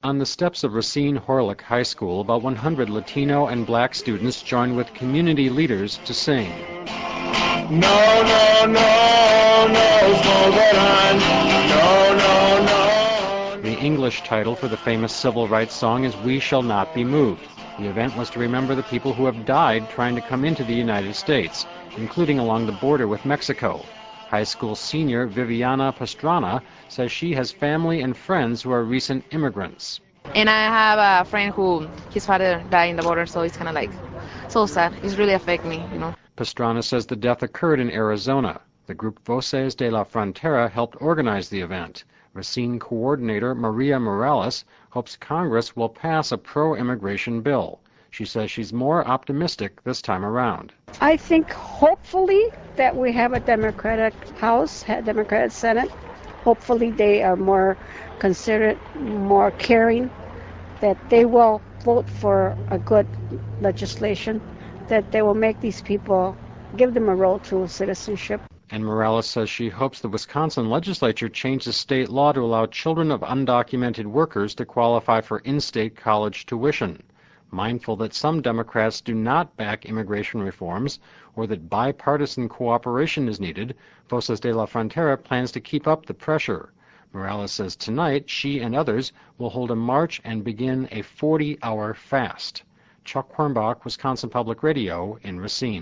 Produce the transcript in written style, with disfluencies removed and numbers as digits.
On the steps of Racine Horlick High School, about 100 Latino and black students joined with community leaders to sing. No, no, no, no, Slobodan. No, no, no. The English title for the famous civil rights song is We Shall Not Be Moved. The event was to remember the people who have died trying to come into the United States, including along the border with Mexico. High school senior Viviana Pastrana says she has family and friends who are recent immigrants. And I have a friend who his father died in the border, so it's kind of like so sad. It's really affected me, you know. Pastrana says the death occurred in Arizona. The group Voces de la Frontera helped organize the event. Racine coordinator Maria Morales hopes Congress will pass a pro-immigration bill. She says she's more optimistic this time around. I think hopefully that we have a Democratic House, a Democratic Senate. Hopefully they are more considerate, more caring, that they will vote for a good legislation, that they will make these people, give them a role to citizenship. And Morales says she hopes the Wisconsin legislature changes state law to allow children of undocumented workers to qualify for in-state college tuition. Mindful that some Democrats do not back immigration reforms or that bipartisan cooperation is needed, Voces de la Frontera plans to keep up the pressure. Morales says tonight she and others will hold a march and begin a 40-hour fast. Chuck Quirmbach, Wisconsin Public Radio in Racine.